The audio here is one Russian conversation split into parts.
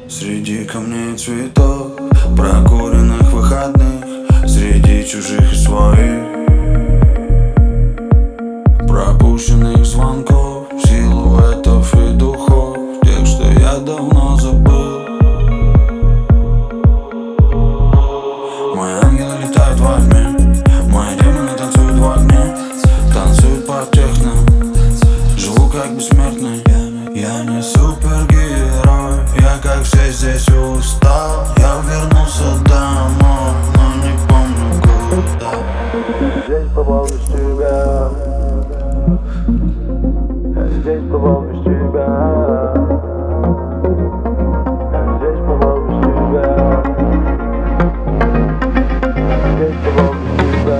Среди камней и цветов, прокуренных выходных, среди чужих и своих, пропущенных звонков, силуэтов и духов, тех, что я давно забыл. Мои ангелы летают во тьме, мои демоны танцуют в огне, танцуют под техно, живу как бессмертный. Я не супергерой, я как все здесь устал. Я вернулся домой, но не помню куда. Здесь попал без тебя, здесь попал без тебя, здесь попал без тебя, здесь попал без тебя.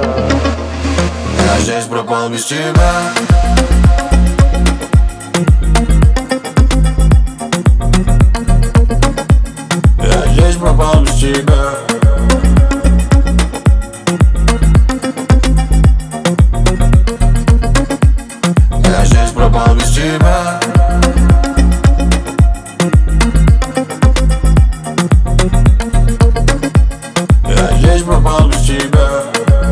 Я здесь пропал без тебя. Я здесь пропал без тебя. Я здесь пропал без тебя. Я здесь пропал без тебя.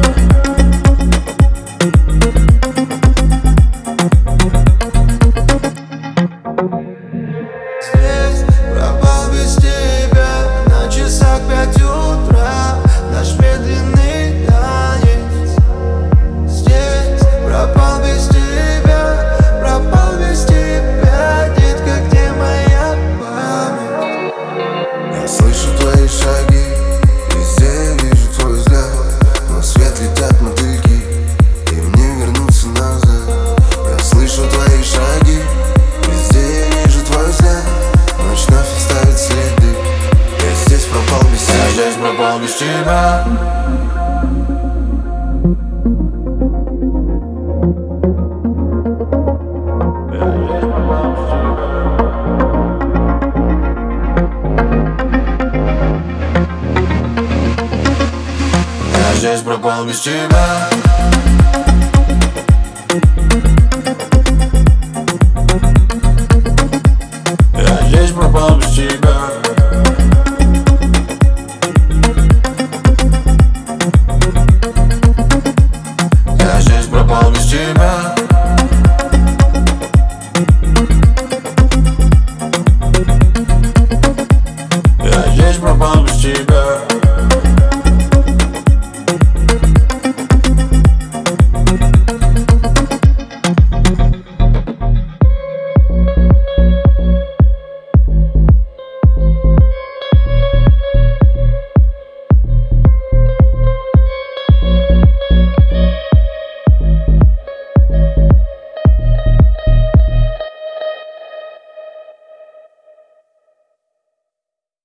Здесь пропал без тебя, на часах 5 утра, наш медленный танец. Здесь пропал без тебя, пропал без тебя, детка, где моя память? Я слышу твои шаги, везде вижу твой взгляд, но в свет летят мотыльки, и мне вернуться назад. Я слышу твои шаги, везде вижу твой взгляд, ночь вновь оставит следы. Я здесь пропал без тебя. Я здесь пропал без тебя. Я здесь пропал без тебя. Я здесь пропал без тебя. Я здесь пропал без тебя. Я здесь пропал без тебя.